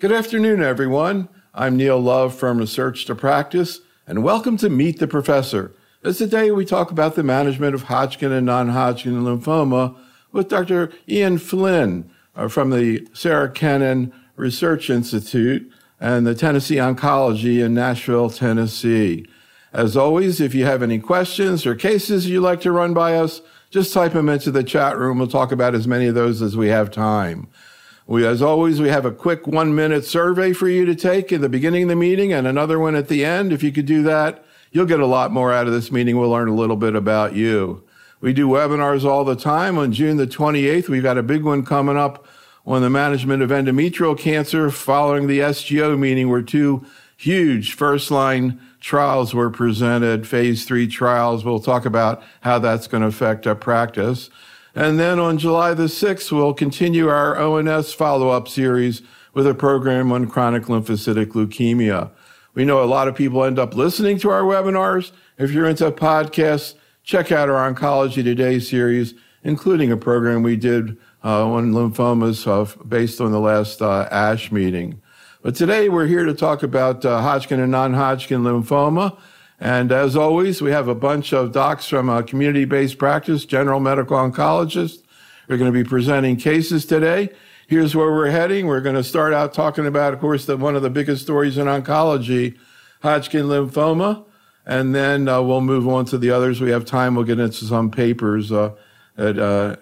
Good afternoon, everyone. I'm Neil Love from Research to Practice, and welcome to Meet the Professor. As today we talk about the management of Hodgkin and non-Hodgkin lymphoma with Dr. Ian Flynn from the Sarah Kennan Research Institute and the Tennessee Oncology in Nashville, Tennessee. As always, if you have any questions or cases you'd like to run by us, just type them into the chat room. We'll talk about as many of those as we have time. As always, we have a quick 1-minute survey for you to take at the beginning of the meeting and another one at the end. If you could do that, you'll get a lot more out of this meeting. We'll learn a little bit about you. We do webinars all the time. On June the 28th, we've got a big one coming up on the management of endometrial cancer following the SGO meeting where 2 huge first-line trials were presented, phase 3 trials. We'll talk about how that's going to affect our practice. And then on July the 6th, we'll continue our ONS follow-up series with a program on chronic lymphocytic leukemia. We know a lot of people end up listening to our webinars. If you're into podcasts, check out our Oncology Today series, including a program we did on lymphomas based on the last ASH meeting. But today we're here to talk about Hodgkin and non-Hodgkin lymphoma. And as always, we have a bunch of docs from a community-based practice, general medical oncologists. We're going to be presenting cases today. Here's where we're heading. We're going to start out talking about, of course, one of the biggest stories in oncology, Hodgkin lymphoma. And then we'll move on to the others. We have time. We'll get into some papers that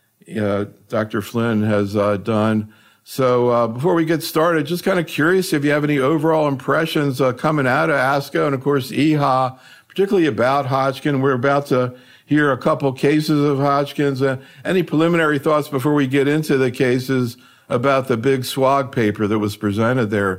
Dr. Flynn has done. So before we get started, just kind of curious if you have any overall impressions coming out of ASCO and, of course, EHA, particularly about Hodgkin. We're about to hear a couple cases of Hodgkin's. Any preliminary thoughts before we get into the cases about the big SWOG paper that was presented there?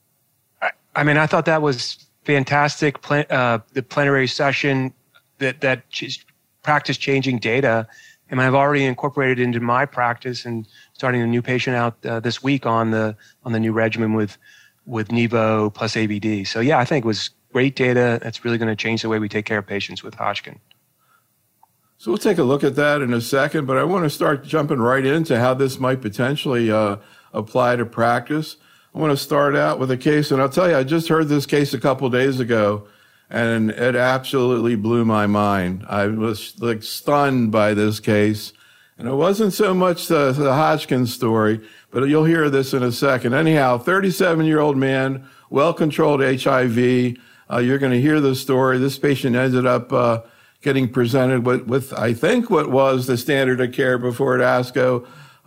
I mean, I thought that was fantastic. The plenary session that practice-changing data. I mean, I've already incorporated it into my practice and starting a new patient out this week on the new regimen with Nivo plus AVD. So yeah, I think it was great data. That's really going to change the way we take care of patients with Hodgkin. So we'll take a look at that in a second, but I want to start jumping right into how this might potentially apply to practice. I want to start out with a case, and I'll tell you, I just heard this case a couple days ago, and it absolutely blew my mind. I was like stunned by this case. And it wasn't so much the Hodgkin story, but you'll hear this in a second. Anyhow, 37-year-old man, well-controlled HIV. You're going to hear the story. This patient ended up getting presented with, I think, what was the standard of care before at ASCO,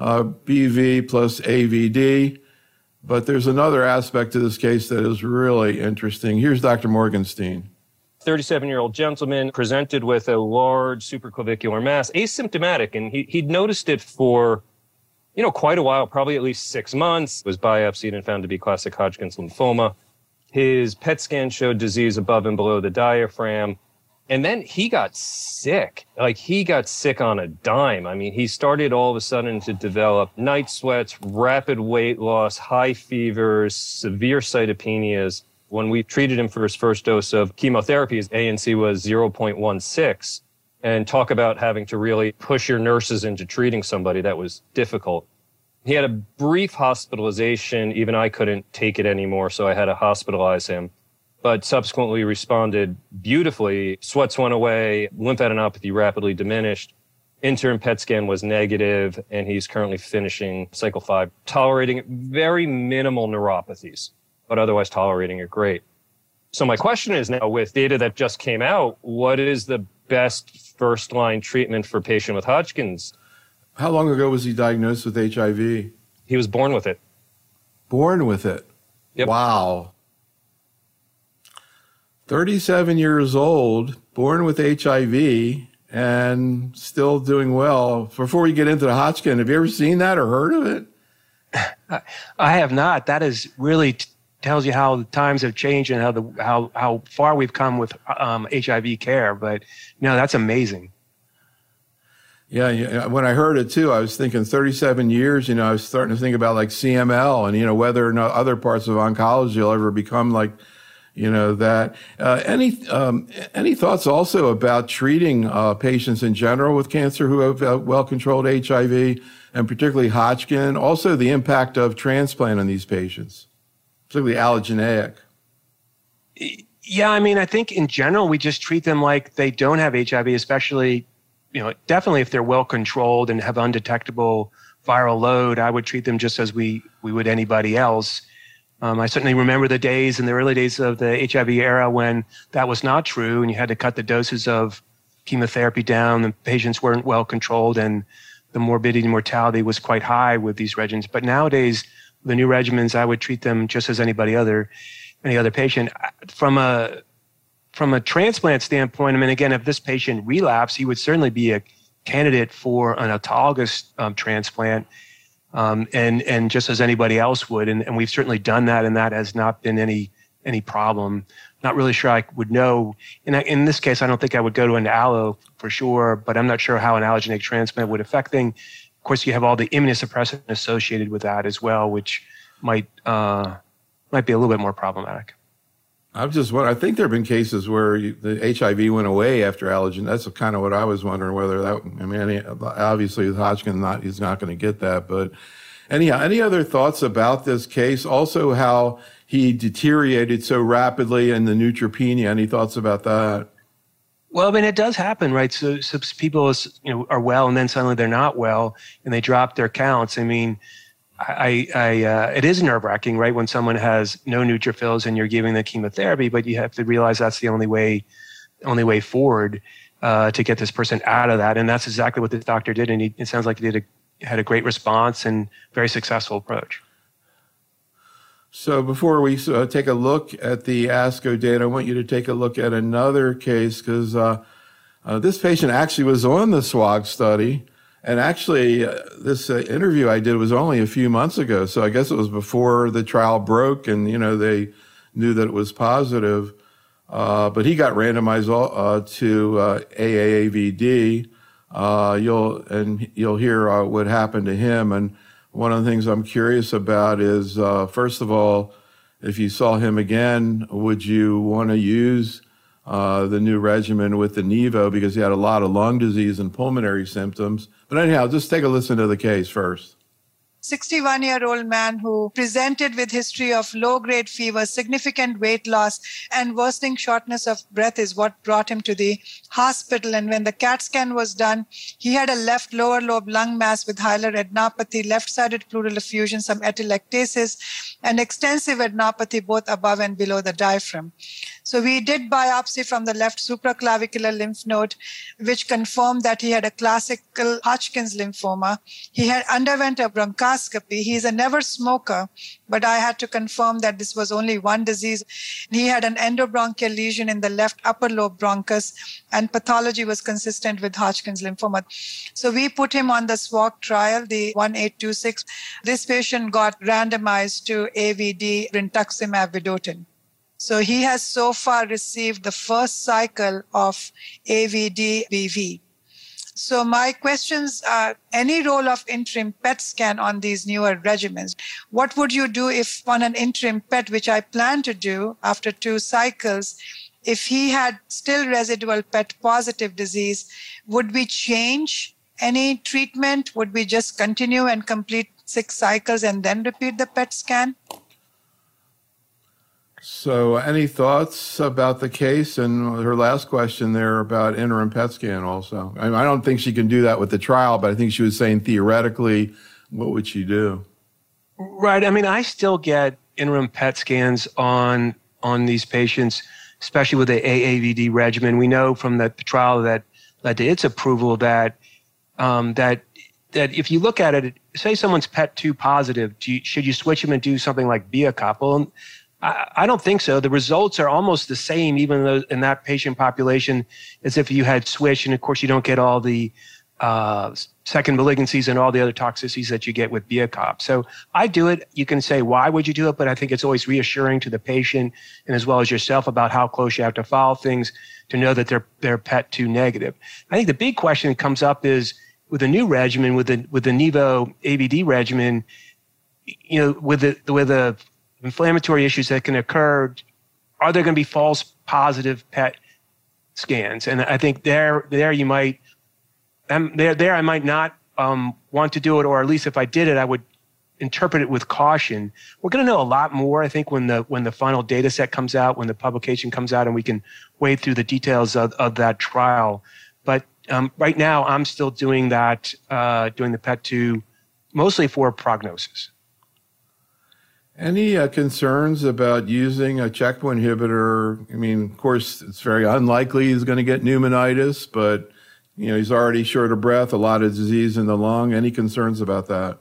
BV plus AVD. But there's another aspect to this case that is really interesting. Here's Dr. Morgenstein. 37-year-old gentleman presented with a large supraclavicular mass, asymptomatic, and he'd noticed it for, quite a while, probably at least 6 months. Was biopsied and found to be classic Hodgkin's lymphoma. His PET scan showed disease above and below the diaphragm. And then he got sick. He got sick on a dime. I mean, he started all of a sudden to develop night sweats, rapid weight loss, high fevers, severe cytopenias. When we treated him for his first dose of chemotherapy, his ANC was 0.16. And talk about having to really push your nurses into treating somebody. That was difficult. He had a brief hospitalization. Even I couldn't take it anymore, so I had to hospitalize him. But subsequently responded beautifully. Sweats went away, lymphadenopathy rapidly diminished. Interim PET scan was negative, and he's currently finishing cycle 5, tolerating very minimal neuropathies, but otherwise tolerating it great. So my question is now, with data that just came out, what is the best first-line treatment for a patient with Hodgkin's? How long ago was he diagnosed with HIV? He was born with it. Born with it? Yep. Wow. 37 years old, born with HIV, and still doing well. Before we get into the Hodgkin, have you ever seen that or heard of it? I have not. That is really tells you how the times have changed and how far we've come with HIV care. But that's amazing. Yeah. When I heard it too, I was thinking 37 years. I was starting to think about like CML and whether or not other parts of oncology will ever become like that. Any thoughts also about treating patients in general with cancer who have well-controlled HIV, and particularly Hodgkin? Also, the impact of transplant on these patients, particularly allogeneic. Yeah, I mean, I think in general, we just treat them like they don't have HIV, especially, definitely if they're well controlled and have undetectable viral load. I would treat them just as we would anybody else. I certainly remember the days in the early days of the HIV era when that was not true, and you had to cut the doses of chemotherapy down. The patients weren't well controlled, and the morbidity and mortality was quite high with these regimens. But nowadays, the new regimens, I would treat them just as any other patient. From a transplant standpoint, I mean, again, if this patient relapsed, he would certainly be a candidate for an autologous transplant, and just as anybody else would. And we've certainly done that, and that has not been any problem. Not really sure I would know. In this case, I don't think I would go to an allo for sure, but I'm not sure how an allogeneic transplant would affect things. Of course, you have all the immunosuppressant associated with that as well, which might be a little bit more problematic. I think there have been cases where the HIV went away after allogeneic. That's kind of what I was wondering, whether that, obviously with Hodgkin, he's not going to get that. But anyhow, any other thoughts about this case? Also, how he deteriorated so rapidly and the neutropenia. Any thoughts about that? Well, I mean, it does happen, right? So people, are well, and then suddenly they're not well, and they drop their counts. I mean, it is nerve-wracking, right, when someone has no neutrophils and you're giving the chemotherapy, but you have to realize that's the only way forward to get this person out of that. And that's exactly what this doctor did, and it sounds like he had a great response and very successful approach. So before we take a look at the ASCO data, I want you to take a look at another case, because this patient actually was on the SWOG study. And actually, this interview I did was only a few months ago. So I guess it was before the trial broke and, they knew that it was positive. But he got randomized to AAVD. You'll hear what happened to him. And one of the things I'm curious about is, first of all, if you saw him again, would you want to use the new regimen with the Nivo, because he had a lot of lung disease and pulmonary symptoms? But anyhow, just take a listen to the case first. 61-year-old man who presented with history of low-grade fever, significant weight loss, and worsening shortness of breath is what brought him to the hospital. And when the CAT scan was done, he had a left lower lobe lung mass with hilar adenopathy, left-sided pleural effusion, some atelectasis, and extensive adenopathy both above and below the diaphragm. So we did biopsy from the left supraclavicular lymph node, which confirmed that he had a classical Hodgkin's lymphoma. He had underwent a bronchoscopy. He is a never smoker, but I had to confirm that this was only one disease. He had an endobronchial lesion in the left upper lobe bronchus, and pathology was consistent with Hodgkin's lymphoma. So we put him on the SWOG trial, the 1826. This patient got randomized to AVD brentuximab vedotin. So he has so far received the first cycle of AVD-BV. So my questions are, any role of interim PET scan on these newer regimens? What would you do if on an interim PET, which I plan to do after 2 cycles, if he had still residual PET positive disease, would we change any treatment? Would we just continue and complete 6 cycles and then repeat the PET scan? So any thoughts about the case? And her last question there about interim PET scan also. I don't think she can do that with the trial, but I think she was saying theoretically, what would she do? Right. I mean, I still get interim PET scans on these patients, especially with the AAVD regimen. We know from the trial that led to its approval that if you look at it, say someone's PET2 positive, should you switch them and do something like Biacop? I don't think so. The results are almost the same, even though in that patient population, as if you had switched. And of course, you don't get all the second malignancies and all the other toxicities that you get with Biacop. So I do it. You can say, why would you do it? But I think it's always reassuring to the patient and as well as yourself about how close you have to follow things to know that they're PET2 negative. I think the big question that comes up is with the new regimen, with the Nivo AVD regimen, with the inflammatory issues that can occur are there going to be false positive PET scans? And I think there you might, there I might not want to do it, or at least if I did it, I would interpret it with caution. We're going to know a lot more, I think, when the final data set comes out, when the publication comes out, and we can wade through the details of that trial. But right now, I'm still doing that, doing the PET2 mostly for prognosis. Any concerns about using a checkpoint inhibitor? I mean, of course, it's very unlikely he's going to get pneumonitis, but he's already short of breath, a lot of disease in the lung. Any concerns about that?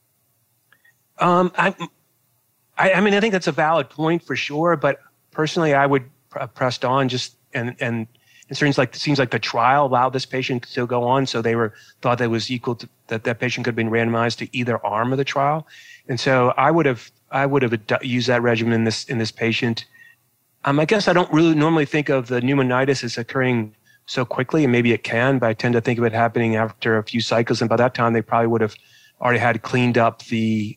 I mean, I think that's a valid point for sure, but personally, I would pressed on just and it seems like the trial allowed this patient to go on, so they thought that was equal to that patient could have been randomized to either arm of the trial, and so I would have used that regimen in this patient. I guess I don't really normally think of the pneumonitis as occurring so quickly, and maybe it can, but I tend to think of it happening after a few cycles, and by that time they probably would have already had cleaned up the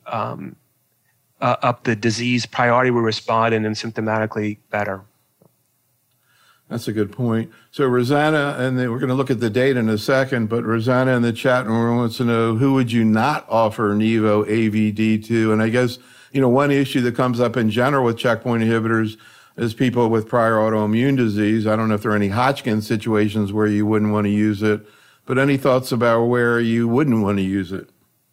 disease, priority would respond, and then symptomatically better. That's a good point. So Rosanna, and we're going to look at the data in a second, but Rosanna in the chat room wants to know, who would you not offer Nivo AVD to? And I guess, one issue that comes up in general with checkpoint inhibitors is people with prior autoimmune disease. I don't know if there are any Hodgkin situations where you wouldn't want to use it, but any thoughts about where you wouldn't want to use it?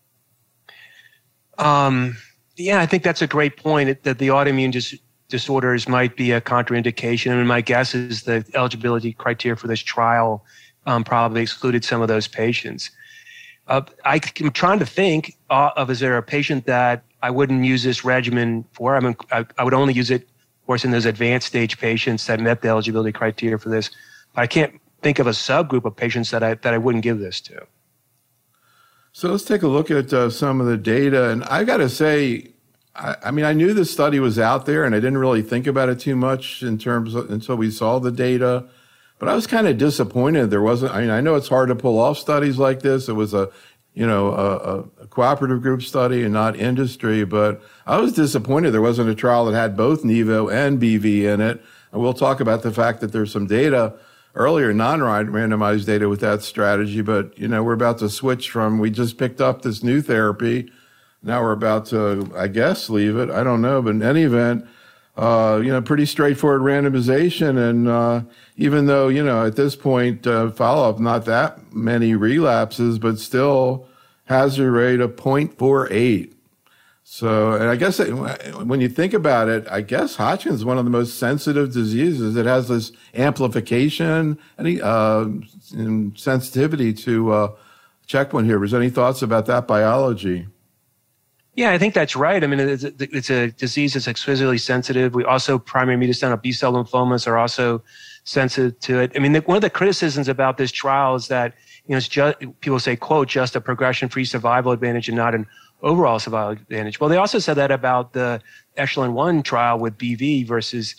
Yeah, I think that's a great point, that the autoimmune disorders might be a contraindication. And my guess is the eligibility criteria for this trial probably excluded some of those patients. I'm trying to think is there a patient that I wouldn't use this regimen for? I mean, I would only use it, of course, in those advanced stage patients that met the eligibility criteria for this. But I can't think of a subgroup of patients that I wouldn't give this to. So let's take a look at some of the data. And I got to say, I mean, I knew this study was out there, and I didn't really think about it too much until we saw the data. But I was kind of disappointed there wasn't. I mean, I know it's hard to pull off studies like this. It was a cooperative group study and not industry. But I was disappointed there wasn't a trial that had both Nivo and BV in it. And we'll talk about the fact that there's some data earlier, non-randomized data with that strategy, but, we're about to switch we just picked up this new therapy. Now we're about to, I guess, leave it. I don't know, but in any event, pretty straightforward randomization. And, even though, at this point, follow-up, not that many relapses, but still hazard rate of 0.48. So, and I guess when you think about it, I guess Hodgkin's is one of the most sensitive diseases. It has this amplification and sensitivity to checkpoint inhibitors. Any thoughts about that biology? Yeah, I think that's right. I mean, it's a disease that's exquisitely sensitive. We also, primary mediastinal B-cell lymphomas are also sensitive to it. I mean, one of the criticisms about this trial is that, it's just, people say, quote, just a progression-free survival advantage and not an overall survival advantage. Well, they also said that about the Echelon-1 trial with BV versus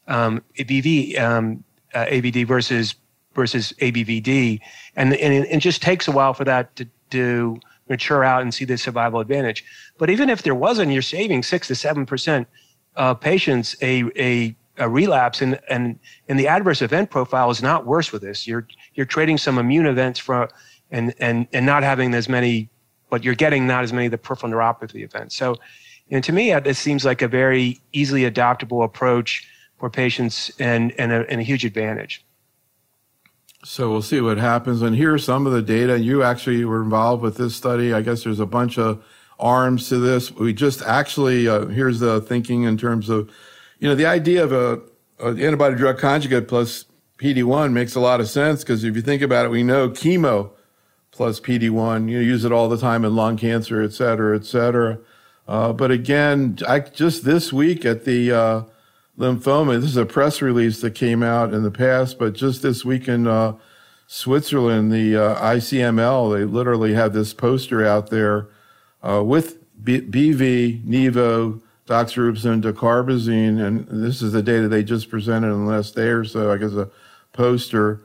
AVD versus ABVD, and it just takes a while for that to mature out and see the survival advantage. But even if there wasn't, you're saving 6 to 7% of patients a relapse, and the adverse event profile is not worse with this. You're trading some immune events and not having as many, but you're getting not as many of the peripheral neuropathy events. So, to me, this seems like a very easily adaptable approach for patients and a huge advantage. So we'll see what happens. And here are some of the data. You actually were involved with this study. I guess there's a bunch of arms to this. We just actually, here's the thinking in terms of, the idea of an antibody drug conjugate plus PD-1 makes a lot of sense, because if you think about it, we know chemo plus PD-1, use it all the time in lung cancer, et cetera, et cetera. But again, just this week at the lymphoma, this is a press release that came out in the past, but just this week in Switzerland, the ICML, they literally had this poster out there with BV, Nivo, doxorubicin, dacarbazine, and this is the data they just presented in the last day or so. I guess a poster,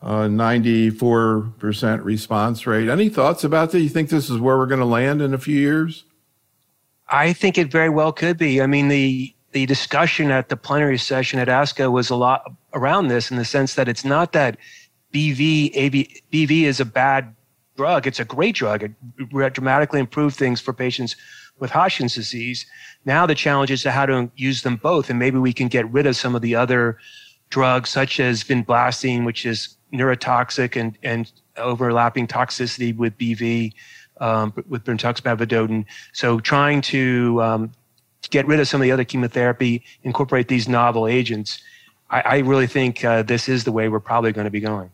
94% response rate. Any thoughts about that? You think this is where we're going to land in a few years? I think it very well could be. I mean, the discussion at the plenary session at ASCO was a lot around this, in the sense that it's not that BV is a bad drug. It's a great drug. It dramatically improved things for patients with Hodgkin's disease. Now the challenge is how to use them both, and maybe we can get rid of some of the other drugs, such as vinblastine, which is neurotoxic and overlapping toxicity with BV, with brentuximab vedotin. So trying to get rid of some of the other chemotherapy, incorporate these novel agents, I really think this is the way we're probably going to be going.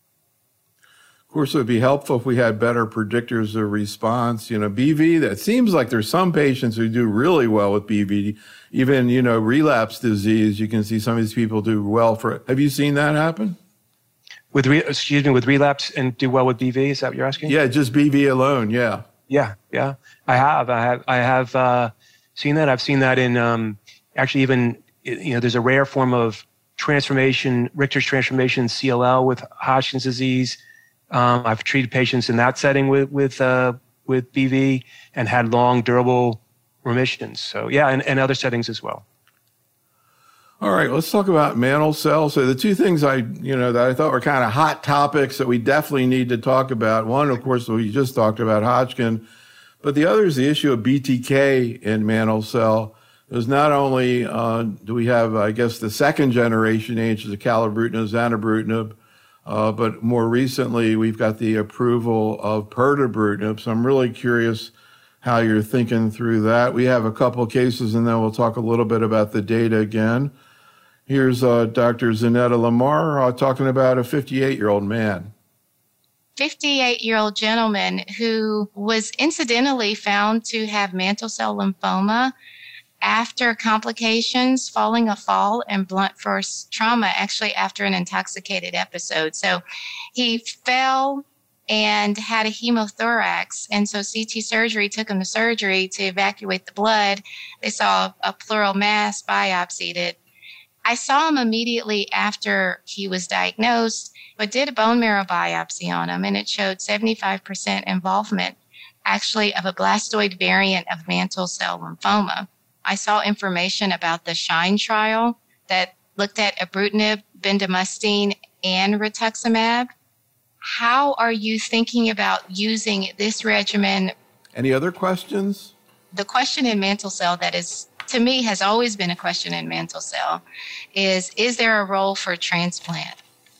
Of course, it would be helpful if we had better predictors of response. BV, that seems like there's some patients who do really well with BV. Even, relapse disease, you can see some of these people do well for it. Have you seen that happen? With relapse and do well with BV? Is that what you're asking? Yeah, just BV alone, yeah. Yeah. I have seen that. I've seen that in actually even, there's a rare form of transformation, Richter's transformation, CLL with Hodgkin's disease. I've treated patients in that setting with BV and had long, durable remissions. So yeah, and other settings as well. All right, let's talk about mantle cell. So the two things that I thought were kind of hot topics that we definitely need to talk about. One, of course, we just talked about Hodgkin, but the other is the issue of BTK in mantle cell. Because not only do we have, I guess, the second generation agents, the acalabrutinib, zanubrutinib, but more recently, we've got the approval of pirtobrutinib. So I'm really curious how you're thinking through that. We have a couple of cases, and then we'll talk a little bit about the data again. Here's Dr. Zanetta Lamar talking about a 58-year-old man. 58-year-old gentleman who was incidentally found to have mantle cell lymphoma after complications, following a fall and blunt force trauma, actually after an intoxicated episode. So he fell and had a hemothorax. And so CT surgery took him to surgery to evacuate the blood. They saw a pleural mass, biopsied it. I saw him immediately after he was diagnosed, but did a bone marrow biopsy on him, and it showed 75% involvement, actually, of a blastoid variant of mantle cell lymphoma. I saw information about the SHINE trial that looked at ibrutinib, bendamustine, and rituximab. How are you thinking about using this regimen? Any other questions? The question in mantle cell that is, to me, has always been a question in mantle cell is there a role for transplant?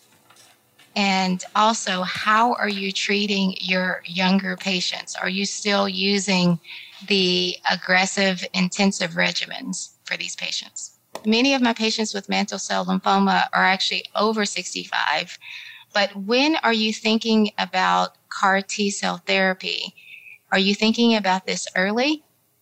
And also, how are you treating your younger patients? Are you still using the aggressive, intensive regimens for these patients? Many of my patients with mantle cell lymphoma are actually over 65. But when are you thinking about CAR T cell therapy? Are you thinking about this early?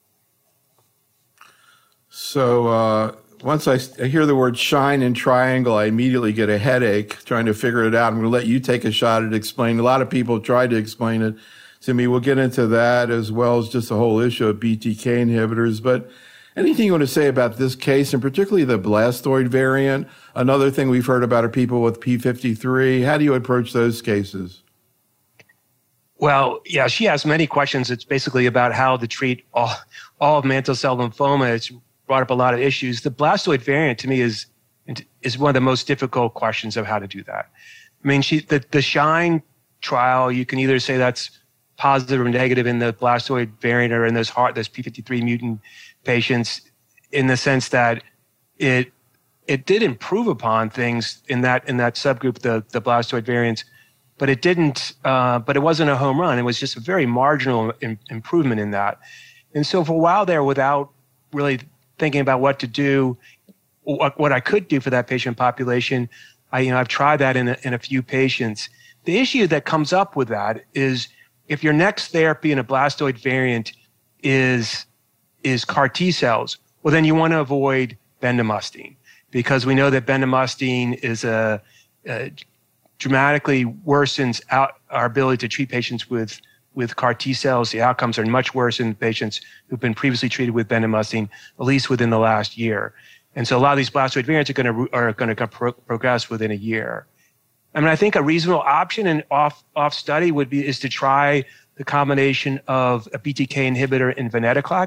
So once I hear the word SHINE and triangle, I immediately get a headache trying to figure it out. I'm going to let you take a shot at explaining. A lot of people tried to explain it to me. We'll get into that as well as just the whole issue of BTK inhibitors. But anything you want to say about this case, and particularly the blastoid variant? Another thing we've heard about are people with P53. How do you approach those cases? Well, yeah, she has many questions. It's basically about how to treat all of mantle cell lymphoma. It's brought up a lot of issues. The blastoid variant, to me, is one of the most difficult questions of how to do that. I mean, the SHINE trial, you can either say that's positive or negative in the blastoid variant or in those P53 mutant patients, in the sense that it did improve upon things in that subgroup, the blastoid variants, but it didn't. But it wasn't a home run. It was just a very marginal improvement in that. And so for a while there, without really thinking about what to do, what I could do for that patient population, I've tried that in a few patients. The issue that comes up with that is if your next therapy in a blastoid variant is CAR T cells, well, then you want to avoid bendamustine, because we know that bendamustine is dramatically worsens our ability to treat patients with CAR T cells. The outcomes are much worse in patients who've been previously treated with bendamustine, at least within the last year. And so a lot of these blastoid variants are going to progress within a year. I mean, I think a reasonable option and off study is to try the combination of a BTK inhibitor and venetoclax.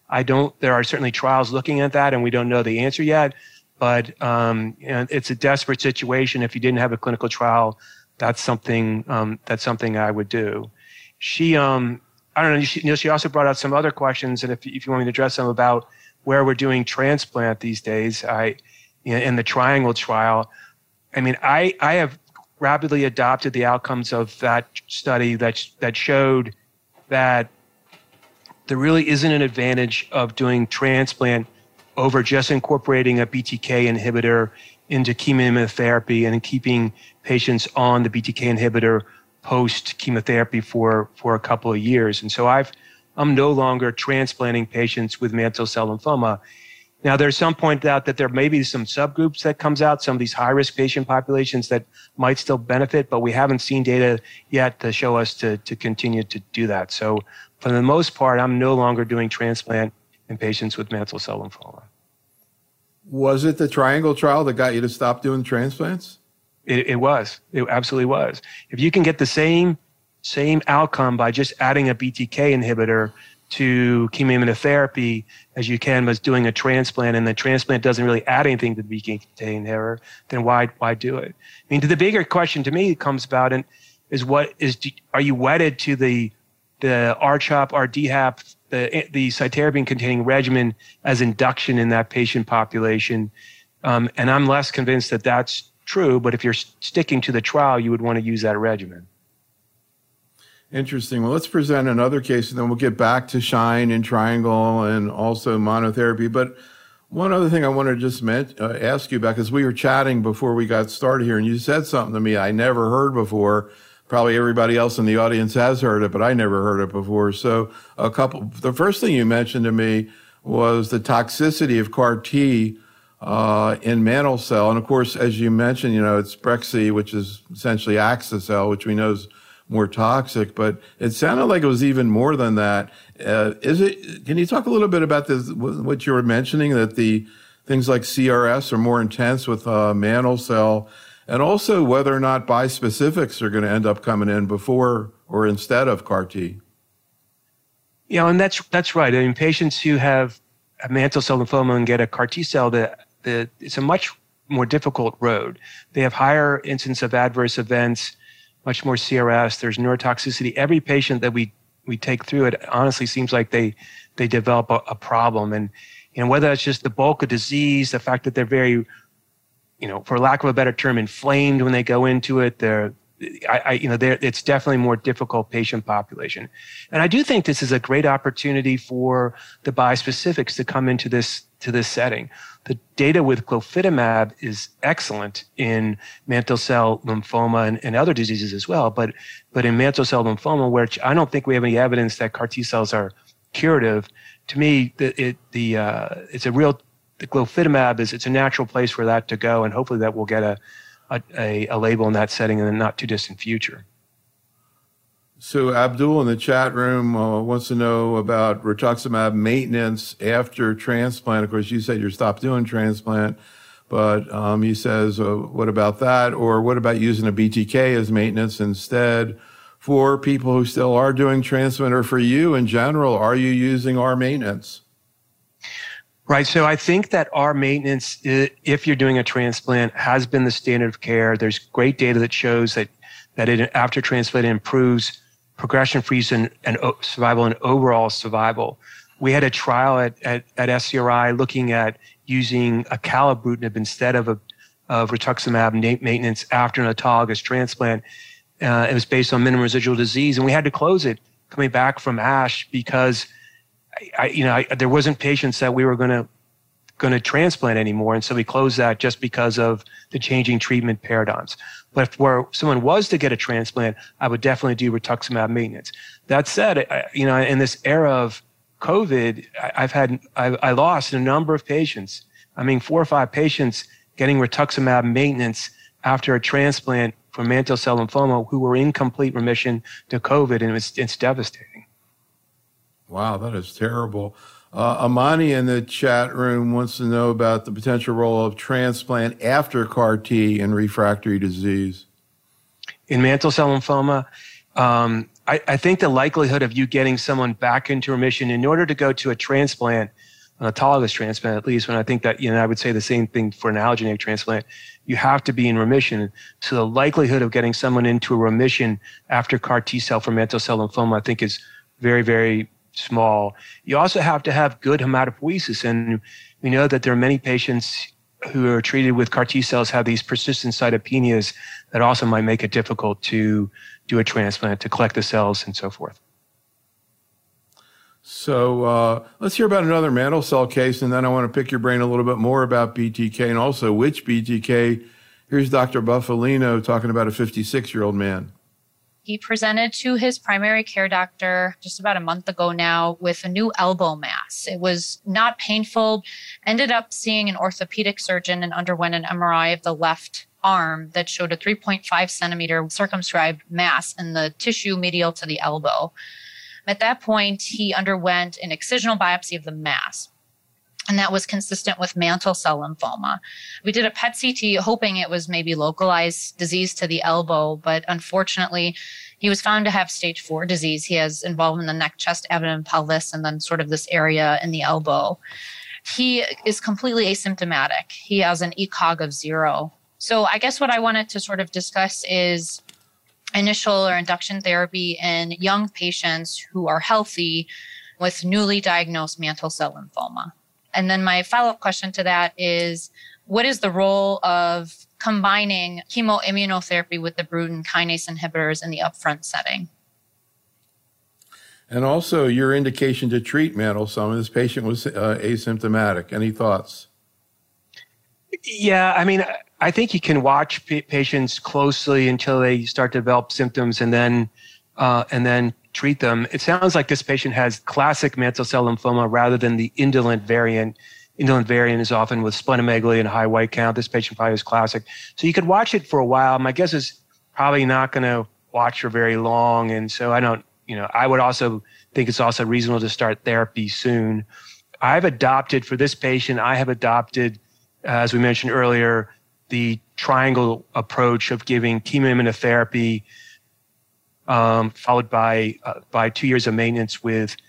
There are certainly trials looking at that, and we don't know the answer yet. But it's a desperate situation. If you didn't have a clinical trial, that's something I would do. She, I don't know. She also brought out some other questions, and if you want me to address them about where we're doing transplant these days, in the Triangle trial. I mean, I have rapidly adopted the outcomes of that study that showed that there really isn't an advantage of doing transplant over just incorporating a BTK inhibitor into chemoimmunotherapy and keeping patients on the BTK inhibitor post chemotherapy for a couple of years. And so I'm no longer transplanting patients with mantle cell lymphoma. Now, there's some point out that there may be some subgroups that comes out, some of these high-risk patient populations that might still benefit, but we haven't seen data yet to show us to continue to do that. So for the most part, I'm no longer doing transplant in patients with mantle cell lymphoma. Was it the Triangle trial that got you to stop doing transplants? It was. It absolutely was. If you can get the same outcome by just adding a BTK inhibitor to chemoimmunotherapy as you can was doing a transplant, and the transplant doesn't really add anything to the BTK inhibitor, then why do it? I mean, the bigger question to me comes about is are you wedded to the R-CHOP, R-DHAP, the cytarabine-containing regimen as induction in that patient population? And I'm less convinced that that's true, but if you're sticking to the trial, you would want to use that regimen. Interesting. Well, let's present another case, and then we'll get back to SHINE and Triangle and also monotherapy. But one other thing I want to just ask you about, because we were chatting before we got started here, and you said something to me I never heard before. Probably everybody else in the audience has heard it, but I never heard it before. So the first thing you mentioned to me was the toxicity of CAR-T in mantle cell. And of course, as you mentioned, it's Brexy, which is essentially axi-cell, which we know is more toxic, but it sounded like it was even more than that. Can you talk a little bit about this, what you were mentioning, that the things like CRS are more intense with mantle cell, and also whether or not bispecifics are going to end up coming in before or instead of CAR-T? Yeah, and that's right. I mean, patients who have a mantle cell lymphoma and get a CAR-T cell, it's a much more difficult road. They have higher incidence of adverse events, much more CRS. There's neurotoxicity. Every patient that we take through it honestly seems like they develop a problem. And whether it's just the bulk of disease, the fact that they're very, for lack of a better term, inflamed when they go into it, it's definitely a more difficult patient population. And I do think this is a great opportunity for the bispecifics to come into this setting. The data with glofitamab is excellent in mantle cell lymphoma and other diseases as well, but in mantle cell lymphoma, which I don't think we have any evidence that CAR T cells are curative, to me, the glofitamab it's a natural place for that to go, and hopefully that will get a label in that setting in the not too distant future. So Abdul in the chat room wants to know about rituximab maintenance after transplant. Of course, you said you stopped doing transplant, but he says, what about that? Or what about using a BTK as maintenance instead for people who still are doing transplant, or for you in general? Are you using R maintenance? Right. So I think that R maintenance, if you're doing a transplant, has been the standard of care. There's great data that shows that after transplant it improves progression-free and survival and overall survival. We had a trial at SCRI looking at using acalabrutinib instead of rituximab maintenance after an autologous transplant. It was based on minimum residual disease, and we had to close it coming back from ASH because there wasn't patients that we were going to transplant anymore, and so we closed that just because of the changing treatment paradigms. But if someone was to get a transplant, I would definitely do rituximab maintenance. That said, in this era of COVID, I lost a number of patients. 4 or 5 patients getting rituximab maintenance after a transplant for mantle cell lymphoma who were in complete remission to COVID, and it's devastating. Wow, that is terrible. Amani in the chat room wants to know about the potential role of transplant after CAR-T in refractory disease. In mantle cell lymphoma, I think the likelihood of you getting someone back into remission in order to go to a transplant, an autologous transplant, at least, when I think that, I would say the same thing for an allogeneic transplant, you have to be in remission. So the likelihood of getting someone into a remission after CAR T-cell for mantle cell lymphoma, I think, is very, very small. You also have to have good hematopoiesis. And we know that there are many patients who are treated with CAR T-cells have these persistent cytopenias that also might make it difficult to do a transplant, to collect the cells and so forth. So let's hear about another mantle cell case, and then I want to pick your brain a little bit more about BTK and also which BTK. Here's Dr. Buffalino talking about a 56-year-old man. He presented to his primary care doctor just about a month ago now with a new elbow mass. It was not painful, ended up seeing an orthopedic surgeon and underwent an MRI of the left arm that showed a 3.5 centimeter circumscribed mass in the tissue medial to the elbow. At that point, he underwent an excisional biopsy of the mass, and that was consistent with mantle cell lymphoma. We did a PET CT hoping it was maybe localized disease to the elbow, but unfortunately, he was found to have stage 4 disease. He has involvement in the neck, chest, abdomen, pelvis, and then sort of this area in the elbow. He is completely asymptomatic. He has an ECOG of 0. So I guess what I wanted to sort of discuss is initial or induction therapy in young patients who are healthy with newly diagnosed mantle cell lymphoma. And then my follow-up question to that is, what is the role of combining chemoimmunotherapy with the Bruton kinase inhibitors in the upfront setting? And also your indication to treat mantle cell. This patient was asymptomatic. Any thoughts? Yeah, I mean, I think you can watch patients closely until they start to develop symptoms and then treat them. It sounds like this patient has classic mantle cell lymphoma rather than the indolent variant. Indolent variant is often with splenomegaly and high white count. This patient probably is classic. So you could watch it for a while. My guess is probably not going to watch for very long. And so I would also think it's also reasonable to start therapy soon. For this patient, I have adopted, as we mentioned earlier, the triangle approach of giving chemoimmunotherapy followed by 2 years of maintenance with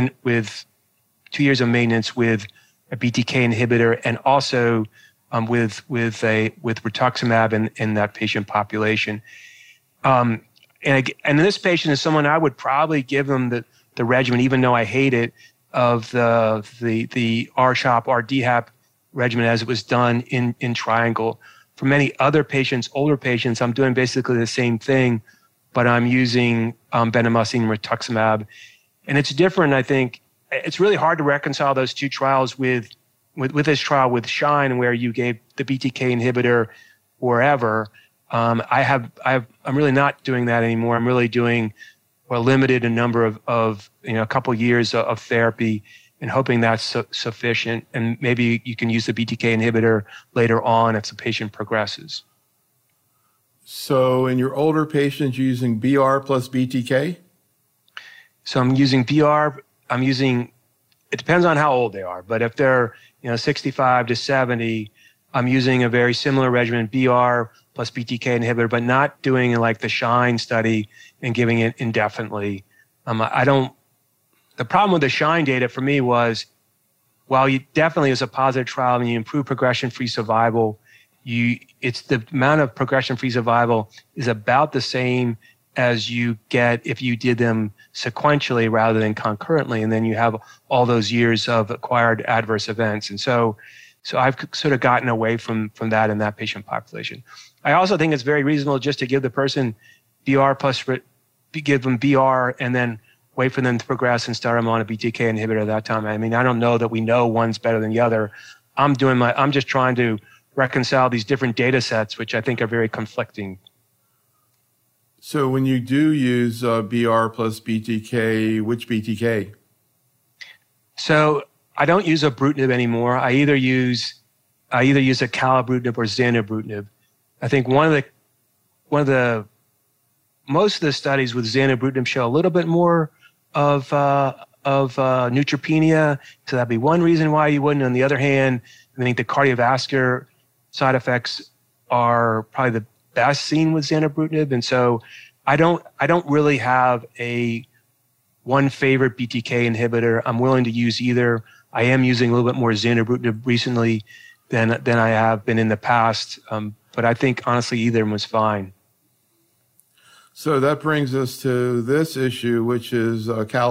2 years of maintenance with a BTK inhibitor, and also with rituximab in that patient population. And this patient is someone I would probably give them the regimen, even though I hate it, of the R-CHOP, R-DHAP regimen as it was done in Triangle. For many other patients, older patients, I'm doing basically the same thing, but I'm using bendamustine rituximab. And it's different, I think. It's really hard to reconcile those two trials with this trial with SHINE, where you gave the BTK inhibitor wherever. I'm really not doing that anymore. I'm really doing limited a number of a couple years of therapy, and hoping that's sufficient. And maybe you can use the BTK inhibitor later on if the patient progresses. So in your older patients, you're using BR plus BTK? So I'm using BR. It depends on how old they are, but if they're 65 to 70, I'm using a very similar regimen, BR plus BTK inhibitor, but not doing like the SHINE study and giving it indefinitely. The problem with the SHINE data for me was, while you definitely is a positive trial and you improve progression-free survival, it's the amount of progression-free survival is about the same as you get if you did them sequentially rather than concurrently, and then you have all those years of acquired adverse events. And so I've sort of gotten away from that in that patient population. I also think it's very reasonable just to give the person give them BR and then wait for them to progress and start them on a BTK inhibitor at that time. I mean, I don't know that we know one's better than the other. I'm just trying to reconcile these different data sets, which I think are very conflicting. So when you do use BR plus BTK, which BTK? So I don't use ibrutinib anymore. I either use a acalabrutinib or zanubrutinib. I think most of the studies with zanubrutinib show a little bit more of neutropenia, so that'd be one reason why you wouldn't. On the other hand, I think the cardiovascular side effects are probably the best seen with zanubrutinib, and so I don't really have a one favorite BTK inhibitor. I'm willing to use either. I am using a little bit more zanubrutinib recently than I have been in the past. But I think honestly either was fine. So that brings us to this issue, which is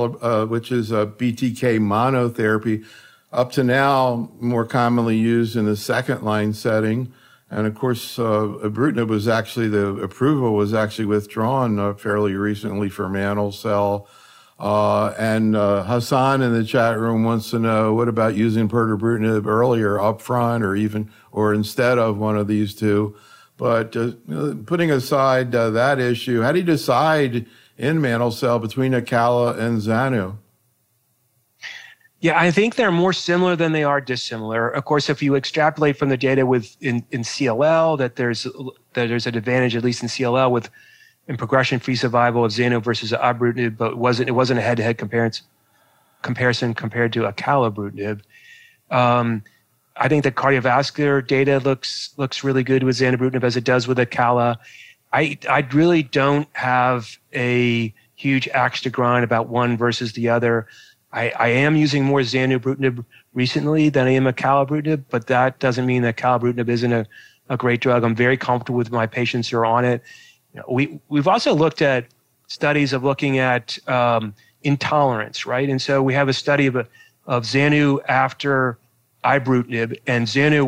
BTK monotherapy, up to now more commonly used in the second line setting. And of course, ibrutinib was actually, the approval was actually withdrawn fairly recently for mantle cell. And Hassan in the chat room wants to know, what about using pirtobrutinib earlier, up front, or instead of one of these two? But putting aside that issue, how do you decide in mantle cell between Acala and Zanu? Yeah, I think they're more similar than they are dissimilar. Of course, if you extrapolate from the data in CLL, that there's an advantage, at least in CLL, in progression-free survival of Zanu versus ibrutinib, but it wasn't a head-to-head comparison compared to acalabrutinib. I think the cardiovascular data looks really good with zanubrutinib as it does with Acala. I really don't have a huge axe to grind about one versus the other. I am using more zanubrutinib recently than I am acalabrutinib, but that doesn't mean that acalabrutinib isn't a great drug. I'm very comfortable with my patients who are on it. We've also looked at studies of looking at intolerance, right? And so we have a study of Zanu after ibrutinib, and Zanu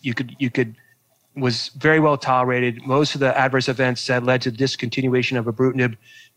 was very well tolerated. Most of the adverse events that led to discontinuation of ibrutinib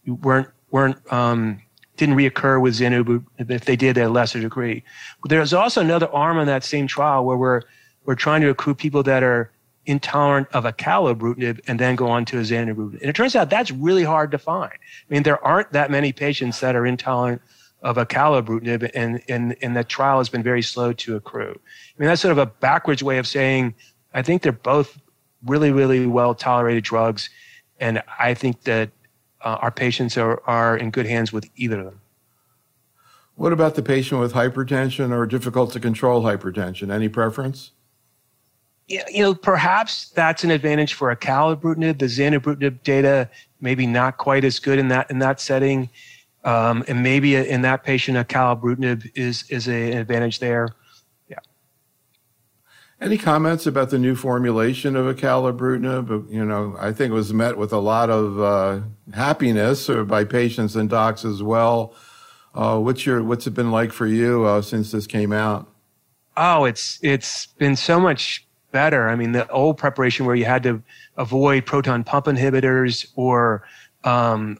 didn't reoccur with Zanu. If they did, at a lesser degree. But there's also another arm on that same trial where we're trying to accrue people that are intolerant of acalabrutinib and then go on to a zanubrutinib. And it turns out that's really hard to find. I mean, there aren't that many patients that are intolerant of acalabrutinib, and that trial has been very slow to accrue. I mean, that's sort of a backwards way of saying I think they're both really, really well-tolerated drugs, and I think that our patients are in good hands with either of them. What about the patient with hypertension or difficult to control hypertension? Any preference? Yeah, perhaps that's an advantage for acalabrutinib. The zanubrutinib data maybe not quite as good in that setting, and maybe in that patient, acalabrutinib is an advantage there. Yeah. Any comments about the new formulation of acalabrutinib? I think it was met with a lot of happiness by patients and docs as well. What's it been like for you since this came out? Oh, it's been so much better. I mean, the old preparation where you had to avoid proton pump inhibitors or H2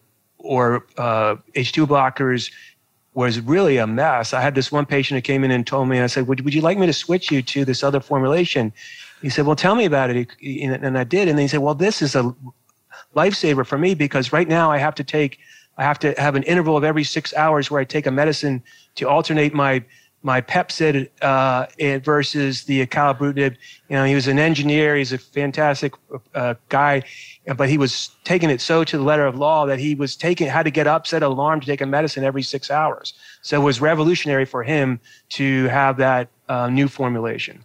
blockers was really a mess. I had this one patient who came in and told me, I said, would you like me to switch you to this other formulation? He said, well, tell me about it. And I did. And then he said, well, this is a lifesaver for me because right now I have to have an interval of every 6 hours where I take a medicine to alternate my Pepcid versus the acalabrutinib. He was an engineer. He's a fantastic guy, but he was taking it so to the letter of law that he had to get up, set an alarm to take a medicine every 6 hours. So it was revolutionary for him to have that new formulation.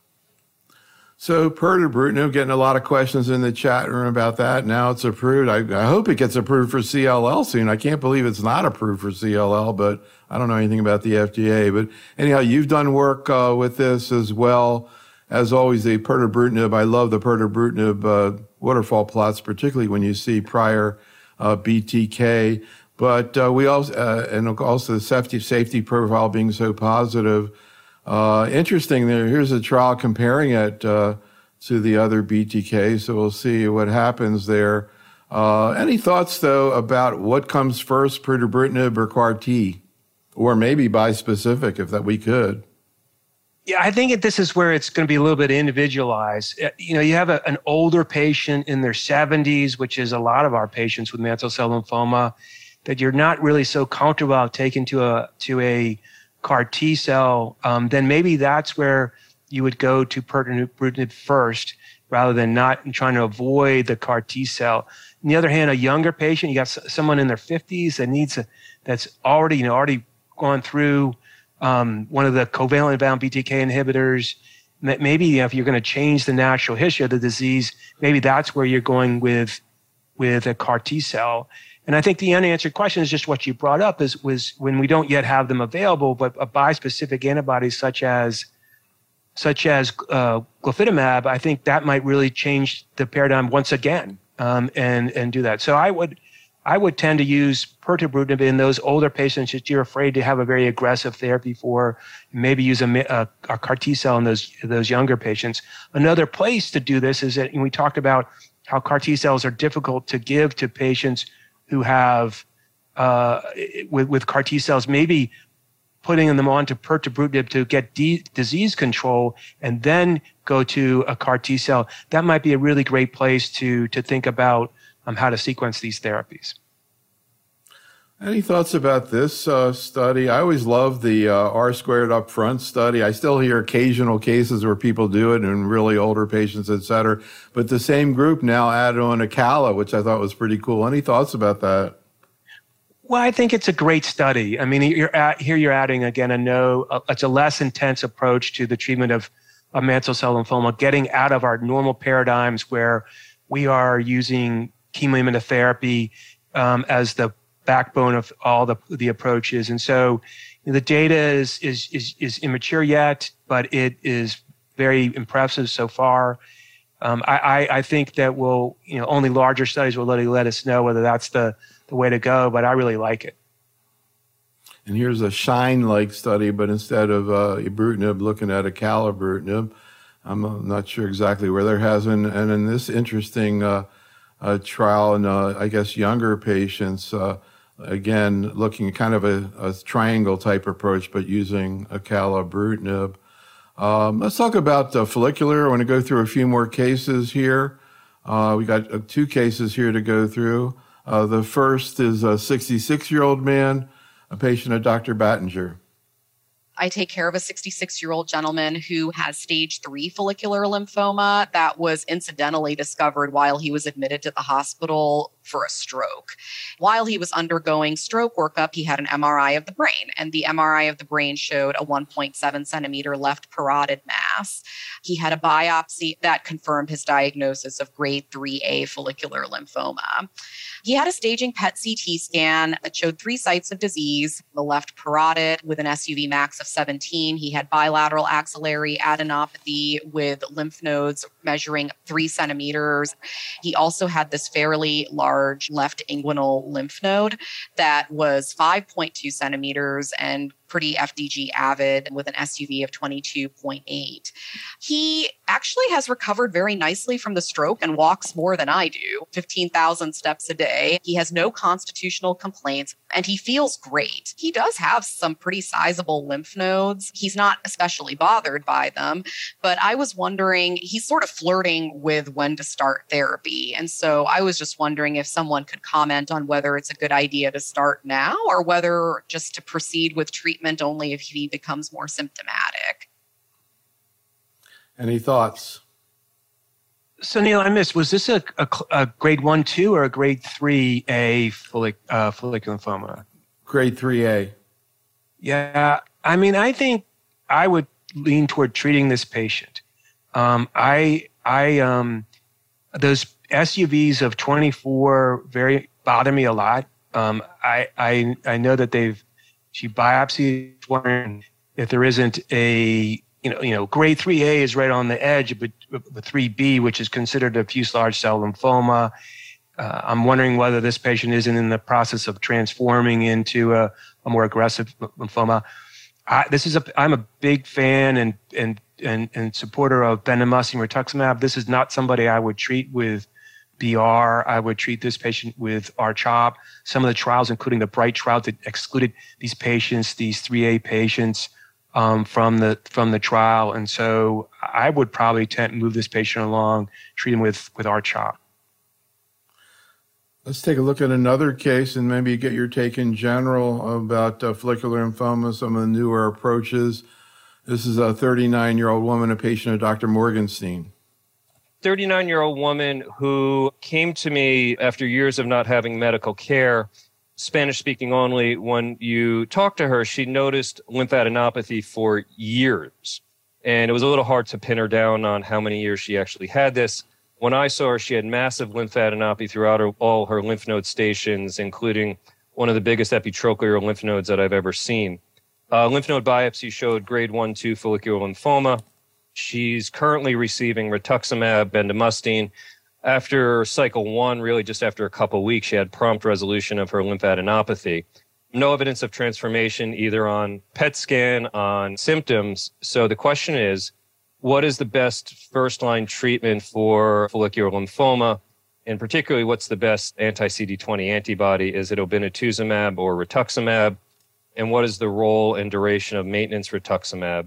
So pirtobrutinib, getting a lot of questions in the chat room about that. Now it's approved. I hope it gets approved for CLL soon. I can't believe it's not approved for CLL, but I don't know anything about the FDA. But anyhow, you've done work with this as well. As always, the pirtobrutinib, I love the pirtobrutinib waterfall plots, particularly when you see prior BTK. But we also, and also the safety profile being so positive. Interesting. Here's a trial comparing it to the other BTK, so we'll see what happens there. Any thoughts, though, about what comes first, pirtobrutinib or CAR-T? Or maybe bispecific, if that we could. Yeah, I think this is where it's going to be a little bit individualized. You have an older patient in their 70s, which is a lot of our patients with mantle cell lymphoma, that you're not really so comfortable taking to a CAR T cell, then maybe that's where you would go to pirtobrutinib first, rather than not trying to avoid the CAR T cell. On the other hand, a younger patient, you got someone in their 50s that's already gone through one of the covalent bound BTK inhibitors. Maybe if you're going to change the natural history of the disease, maybe that's where you're going with with a CAR T cell. And I think the unanswered question is just what you brought up was when we don't yet have them available, but a bispecific antibodies such as glofitamab, I think that might really change the paradigm once again, and do that. So I would tend to use pirtobrutinib in those older patients that you're afraid to have a very aggressive therapy for. Maybe use a CAR T cell in those younger patients. Another place to do this is that, and we talked about how CAR T cells are difficult to give to patients who have with CAR T cells, maybe putting them onto pirtobrutinib to get disease control and then go to a CAR T cell. That might be a really great place to think about how to sequence these therapies. Any thoughts about this study? I always love the R squared up front study. I still hear occasional cases where people do it in really older patients, et cetera. But the same group now added on Acala, which I thought was pretty cool. Any thoughts about that? Well, I think it's a great study. I mean, you're adding, again, it's a less intense approach to the treatment of mantle cell lymphoma, getting out of our normal paradigms where we are using chemoimmunotherapy as the backbone of all the approaches. And so the data is immature yet, but it is very impressive so far. I think that only larger studies will let us know whether that's the way to go, but I really like it. And here's a SHINE-like study, but instead of ibrutinib, looking at acalabrutinib. I'm not sure exactly where there has been. And in this interesting trial in, I guess, younger patients, again, looking at kind of a triangle type approach, but using acalabrutinib. Let's talk about follicular. I want to go through a few more cases here. We got 2 cases here to go through. The first is a 66-year-old man, a patient of Dr. Battinger. I take care of a 66-year-old gentleman who has stage 3 follicular lymphoma that was incidentally discovered while he was admitted to the hospital for a stroke. While he was undergoing stroke workup, he had an MRI of the brain, and the MRI of the brain showed a 1.7 centimeter left parotid mass. He had a biopsy that confirmed his diagnosis of grade 3A follicular lymphoma. He had a staging PET CT scan that showed 3 sites of disease, the left parotid with an SUV max of 17. He had bilateral axillary adenopathy with lymph nodes measuring 3 centimeters. He also had this fairly large left inguinal lymph node that was 5.2 centimeters and pretty FDG avid with an SUV of 22.8. He actually has recovered very nicely from the stroke and walks more than I do, 15,000 steps a day. He has no constitutional complaints and he feels great. He does have some pretty sizable lymph nodes. He's not especially bothered by them, but I was wondering, he's sort of flirting with when to start therapy. And so I was just wondering if someone could comment on whether it's a good idea to start now or whether just to proceed with treatment only if he becomes more symptomatic. Any thoughts? So Neil, I missed, was this a grade 1-2 or a grade 3A follicular lymphoma? Grade 3A. Yeah, I mean, I think I would lean toward treating this patient. Those SUVs of 24 very bother me a lot. I know that she biopsied, wondering if there isn't a, grade 3A is right on the edge, but 3B, which is considered a diffuse large cell lymphoma. I'm wondering whether this patient isn't in the process of transforming into a more aggressive lymphoma. I'm a big fan and supporter of bendamustine rituximab. This is not somebody I would treat with BR. I would treat this patient with R-CHOP. Some of the trials, including the BRIGHT trial, that excluded these patients, these 3A patients, from the trial. And so I would probably move this patient along, treat him with R-CHOP. Let's take a look at another case and maybe get your take in general about follicular lymphoma, some of the newer approaches. This is a 39-year-old woman, a patient of Dr. Morgenstein. 39-year-old woman who came to me after years of not having medical care, Spanish speaking only. When you talked to her, she noticed lymphadenopathy for years. And it was a little hard to pin her down on how many years she actually had this. When I saw her, she had massive lymphadenopathy throughout all her lymph node stations, including one of the biggest epitrochlear lymph nodes that I've ever seen. Lymph node biopsy showed grade 1-2 follicular lymphoma. She's currently receiving rituximab, bendamustine. After cycle 1, really just after a couple of weeks, she had prompt resolution of her lymphadenopathy. No evidence of transformation either on PET scan, on symptoms. So the question is, what is the best first-line treatment for follicular lymphoma? And particularly, what's the best anti-CD20 antibody? Is it obinutuzumab or rituximab? And what is the role and duration of maintenance rituximab?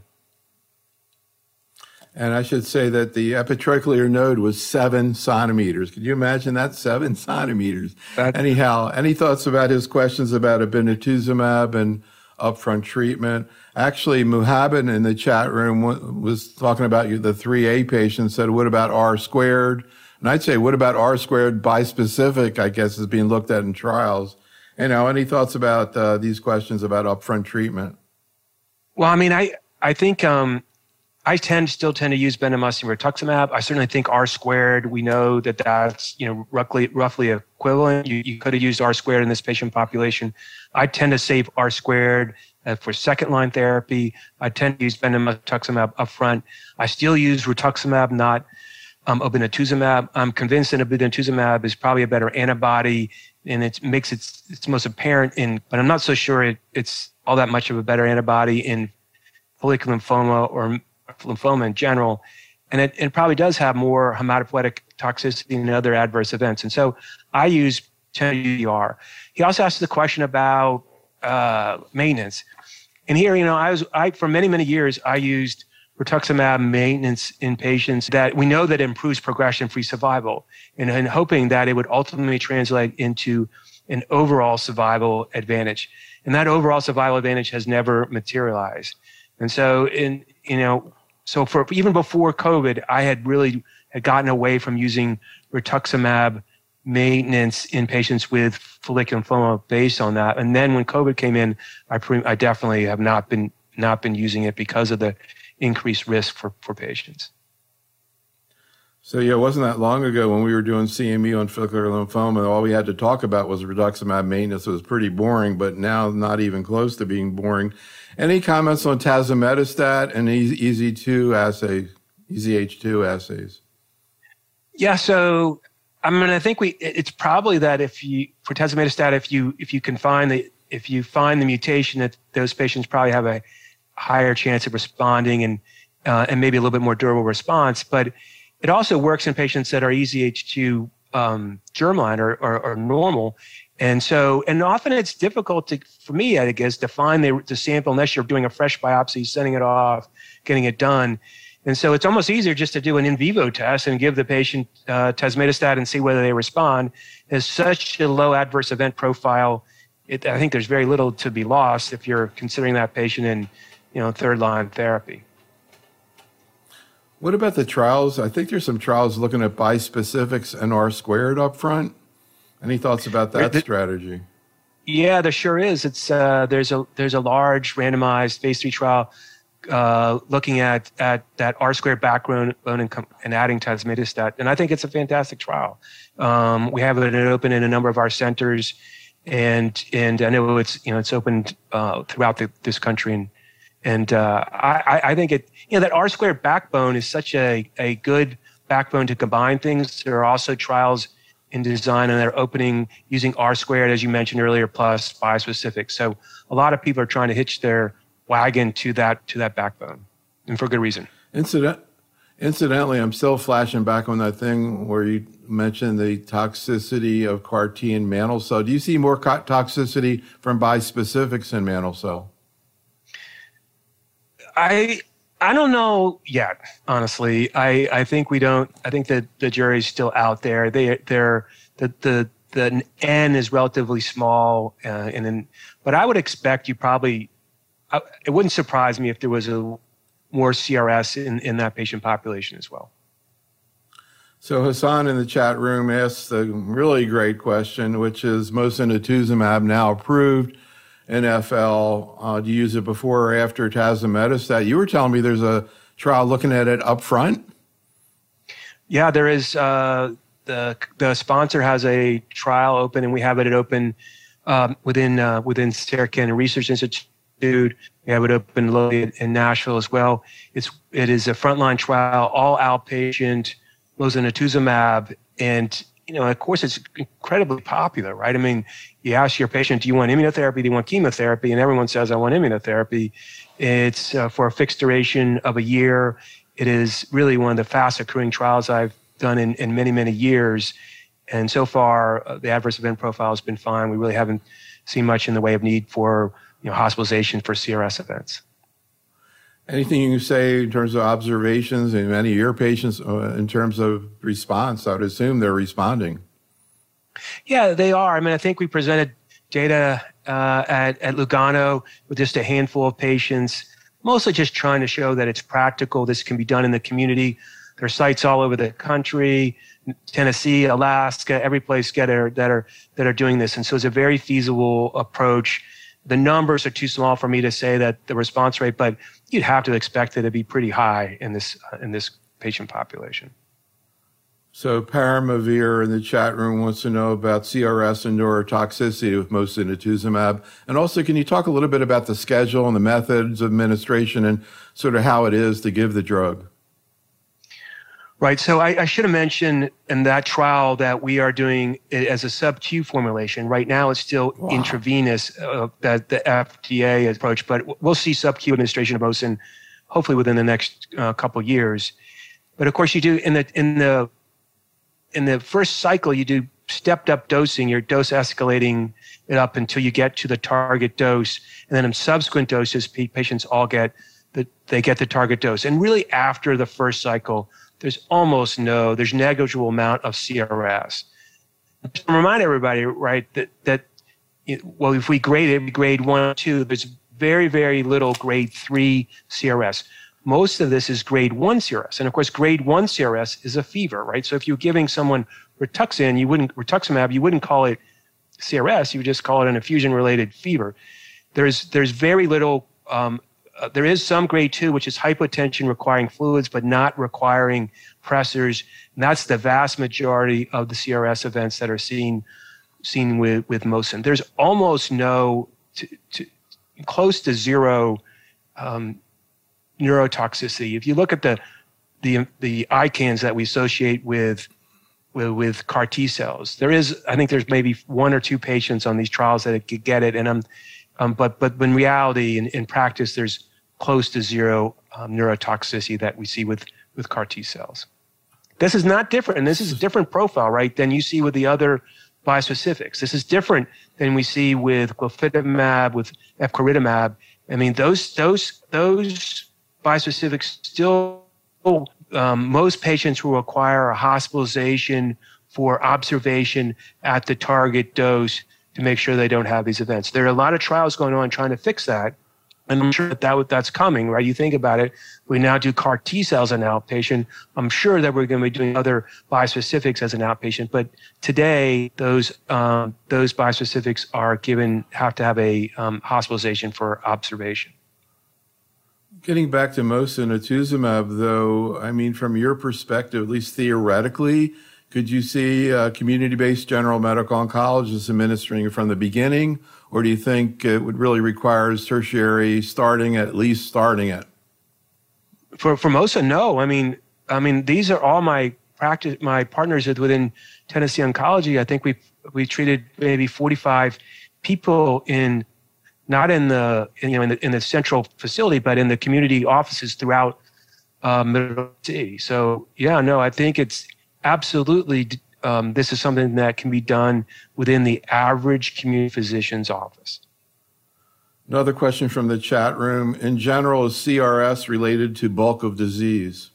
And I should say that the epitrochlear node was 7 centimeters. Could you imagine that? 7 centimeters. Anyhow, any thoughts about his questions about obinutuzumab and upfront treatment? Actually, Muhammad in the chat room was talking about the 3A patient, said, what about R squared? And I'd say, what about R squared bispecific, I guess, is being looked at in trials. Any thoughts about these questions about upfront treatment? Well, I mean, I think I still tend to use bendamustine rituximab. I certainly think R squared, we know that that's, roughly equivalent. You could have used R squared in this patient population. I tend to save R squared for second-line therapy. I tend to use bendamustine upfront. I still use rituximab, not obinutuzumab. I'm convinced that obinutuzumab is probably a better antibody, and it makes its most apparent but I'm not so sure it's all that much of a better antibody in follicular lymphoma or lymphoma in general. And it probably does have more hematopoietic toxicity and other adverse events. And so I use TER. He also asked the question about maintenance. And here, I for many, many years, I used rituximab maintenance in patients that we know that improves progression-free survival, and hoping that it would ultimately translate into an overall survival advantage. And that overall survival advantage has never materialized. And so, so for even before COVID, I had gotten away from using rituximab maintenance in patients with follicular lymphoma based on that. And then when COVID came in, I definitely have not been using it because of the increased risk for patients. So it wasn't that long ago when we were doing CME on follicular lymphoma, all we had to talk about was rituximab maintenance. It was pretty boring, but now not even close to being boring. Any comments on tazemetostat and EZH2 assays? Yeah, so I think it's probably that for tazemetostat, if you find the mutation, that those patients probably have a higher chance of responding and maybe a little bit more durable response. But it also works in patients that are EZH2 germline or normal. And often it's difficult for me, I guess, to find the sample unless you're doing a fresh biopsy, sending it off, getting it done. And so it's almost easier just to do an in vivo test and give the patient tazemetostat and see whether they respond. There's such a low adverse event profile. I think there's very little to be lost if you're considering that patient in third-line therapy. What about the trials? I think there's some trials looking at bispecifics and R squared up front. Any thoughts about that strategy? Yeah, there sure is. It's there's a large randomized phase 3 trial looking at that R squared backbone and adding tazemetostat, and I think it's a fantastic trial. We have it open in a number of our centers, and I know it's opened throughout this country, and I think that R squared backbone is such a good backbone to combine things. There are also trials in design, and they're opening using R squared, as you mentioned earlier, plus bispecific. So a lot of people are trying to hitch their wagon to that backbone, and for good reason. Incidentally, I'm still flashing back on that thing where you mentioned the toxicity of CAR T in mantle cell. Do you see more toxicity from bispecifics in mantle cell? I don't know yet, honestly. I think we don't. I think that the jury's still out there. The N is relatively small, but I would expect you probably. It wouldn't surprise me if there was more CRS in that patient population as well. So Hassan in the chat room asked a really great question, which is mosunetuzumab now approved in FL. Do you use it before or after tazemetostat? You were telling me there's a trial looking at it up front? Yeah, there is. The sponsor has a trial open, and we have it open within Sarah Cannon Research Institute. We have it open locally in Nashville as well. It is a frontline trial, all outpatient, mosunetuzumab, and of course, it's incredibly popular, right? I mean, you ask your patient, do you want immunotherapy? Do you want chemotherapy? And everyone says, I want immunotherapy. It's for a fixed duration of a year. It is really one of the fast accruing trials I've done in many, many years. And so far, the adverse event profile has been fine. We really haven't seen much in the way of need for hospitalization for CRS events. Anything you can say in terms of observations in many of your patients in terms of response? I would assume they're responding. Yeah, they are. I mean, I think we presented data at Lugano with just a handful of patients, mostly just trying to show that it's practical. This can be done in the community. There are sites all over the country, Tennessee, Alaska, every place that are doing this. And so it's a very feasible approach. The numbers are too small for me to say that the response rate, but you'd have to expect it to be pretty high in this patient population. So Paramavir in the chat room wants to know about CRS and neurotoxicity with mosunetuzumab. And also, can you talk a little bit about the schedule and the methods of administration and sort of how it is to give the drug? Right. So I should have mentioned in that trial that we are doing it as a sub-Q formulation. Right now, it's still intravenous, that the FDA approach, but we'll see sub-Q administration of mosun hopefully within the next couple of years. But of course, you do in the first cycle, you do stepped up dosing. You're dose escalating it up until you get to the target dose, and then in subsequent doses, patients all get the target dose. And really, after the first cycle, there's negligible amount of CRS. To remind everybody, right, that if we grade it, we grade 1 or 2, there's very, very little grade 3 CRS. Most of this is grade 1 CRS. And of course, grade 1 CRS is a fever, right? So if you're giving someone rituximab, you wouldn't call it CRS, you would just call it an infusion-related fever. There's very little there is some grade 2, which is hypotension requiring fluids, but not requiring pressors. And that's the vast majority of the CRS events that are seen with mosun. There's almost close to zero neurotoxicity. If you look at the ICANS that we associate with CAR T cells, I think there's maybe 1 or 2 patients on these trials that could get it, but in reality, in practice, there's close to zero neurotoxicity that we see with CAR T cells. This is not different, and this is a different profile, right, than you see with the other bispecifics. This is different than we see with glofitamab, with epcoritamab. I mean, those bispecifics still, most patients will require a hospitalization for observation at the target dose to make sure they don't have these events. There are a lot of trials going on trying to fix that, and I'm sure that's coming, right? You think about it, we now do CAR T cells as an outpatient. I'm sure that we're going to be doing other bispecifics as an outpatient, but today those bispecifics have to have a hospitalization for observation. Getting back to mosunetuzumab, though, I mean, from your perspective, at least theoretically, could you see community-based general medical oncologists administering it from the beginning, or do you think it would really require tertiary at least starting it? For mosun, no. I mean, these are all my partners within Tennessee Oncology. I think we treated maybe 45 people not in the central facility, but in the community offices throughout Middle Tennessee. So yeah, no, I think it's absolutely. This is something that can be done within the average community physician's office. Another question from the chat room. In general, is CRS related to bulk of disease?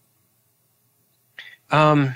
I'm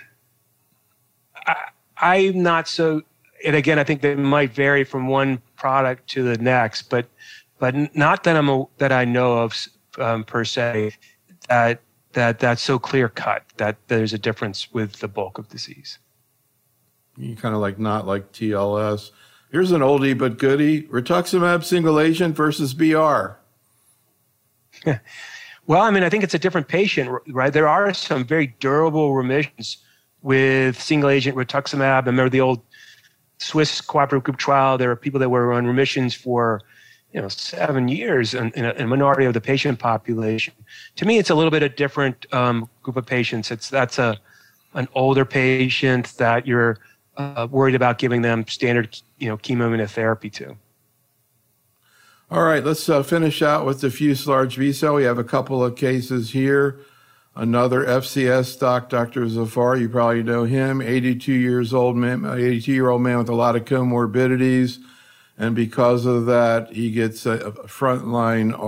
not so. And again, I think that might vary from one product to the next, but not that I know of per se that's so clear cut that there's a difference with the bulk of disease. You kind of not like TLS. Here's an oldie but goodie: rituximab single agent versus BR. Well, I mean, I think it's a different patient, right? There are some very durable remissions with single agent rituximab. I remember the old Swiss cooperative group trial. There were people that were on remissions for 7 years in a minority of the patient population. To me, it's a little bit a different group of patients. That's an older patient that you're worried about giving them standard chemoimmunotherapy to. All right, let's finish out with diffuse large B-cell. We have a couple of cases here. Another FCS doc, Dr. Zafar, you probably know him, 82-year-old man with a lot of comorbidities. And because of that, he gets a frontline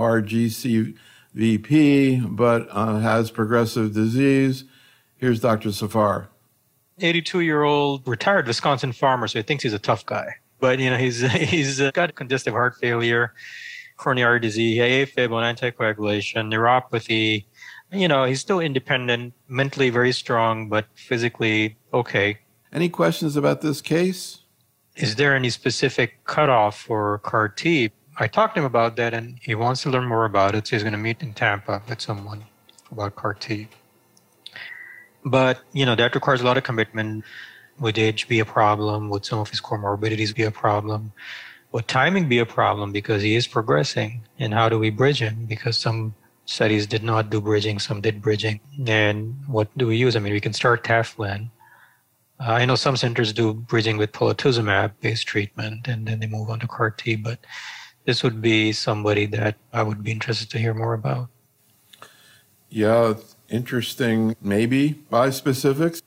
RGCVP, but has progressive disease. Here's Dr. Zafar. 82-year-old retired Wisconsin farmer, so he thinks he's a tough guy. But, he's got congestive heart failure, coronary disease, AFib on anticoagulation, neuropathy. He's still independent, mentally very strong, but physically okay. Any questions about this case? Is there any specific cutoff for CAR T? I talked to him about that, and he wants to learn more about it, so he's going to meet in Tampa with someone about CAR T. But, that requires a lot of commitment. Would age be a problem? Would some of his comorbidities be a problem? Would timing be a problem because he is progressing? And how do we bridge him? Because some studies did not do bridging, some did bridging. And what do we use? I mean, we can start Taflan. I know some centers do bridging with polatuzumab-based treatment, and then they move on to CAR T. But this would be somebody that I would be interested to hear more about. Yeah, interesting. Maybe bispecifics.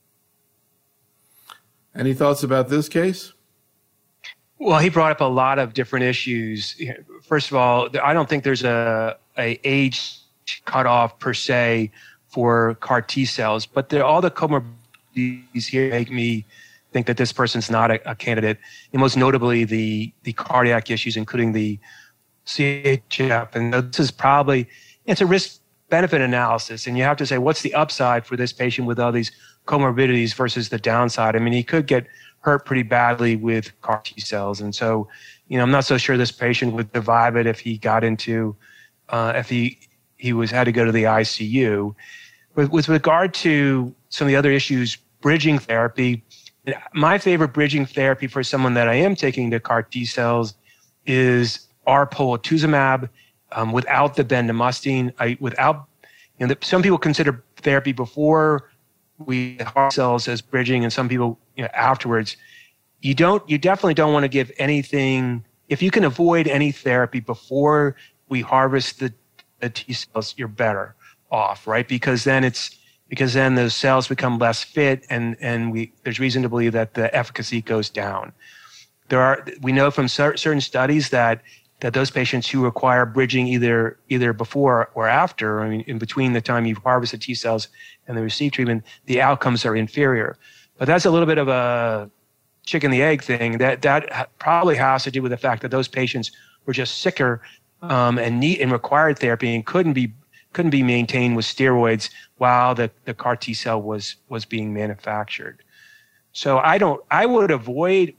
Any thoughts about this case? Well, he brought up a lot of different issues. First of all, I don't think there's a age cutoff per se for CAR T cells, but all the comorbidities here make me think that this person's not a candidate. And most notably, the cardiac issues, including the CHF. And this is probably, it's a risk-benefit analysis, and you have to say, what's the upside for this patient with all these comorbidities versus the downside? I mean, he could get hurt pretty badly with CAR T cells. And so, I'm not so sure this patient would survive it if he got into, if he had to go to the ICU. With regard to some of the other issues, bridging therapy, my favorite bridging therapy for someone that I am taking to CAR T cells is polatuzumab without the bendamustine. Some people consider therapy before we CAR cells as bridging, and some people afterwards. You definitely don't want to give anything. If you can avoid any therapy before we harvest the T cells, you're better off, right? Because then those cells become less fit, and there's reason to believe that the efficacy goes down. We know from certain studies that those patients who require bridging either before or after, I mean, in between the time you've harvested T cells and they receive treatment, the outcomes are inferior. But that's a little bit of a chicken the egg thing. That probably has to do with the fact that those patients were just sicker and required therapy and couldn't be maintained with steroids while the CAR T cell was being manufactured. So I would avoid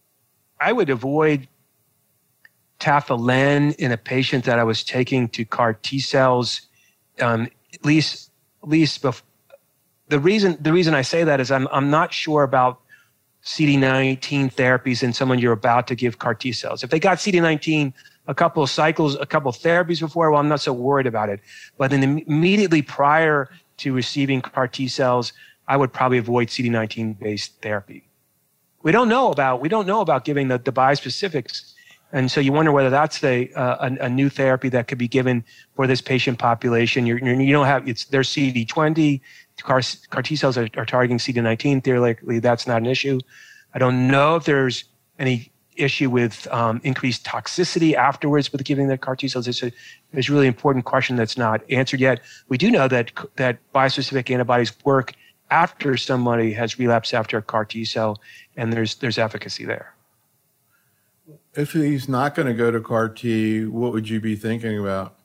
tafelen in a patient that I was taking to CAR T cells, at least before. The reason I say that is I'm not sure about CD19 therapies in someone you're about to give CAR T cells. If they got CD19 a couple of cycles, a couple of therapies before, well, I'm not so worried about it. But immediately prior to receiving CAR T cells, I would probably avoid CD19 based therapy. We don't know about giving the bispecifics. And so you wonder whether that's a new therapy that could be given for this patient population. You don't have, there's CD20, CAR T cells are targeting CD19. Theoretically, that's not an issue. I don't know if there's any issue with increased toxicity afterwards with giving the CAR T cells. It's a really important question that's not answered yet. We do know that bispecific antibodies work after somebody has relapsed after a CAR T cell, and there's efficacy there. If he's not going to go to CAR T, what would you be thinking about?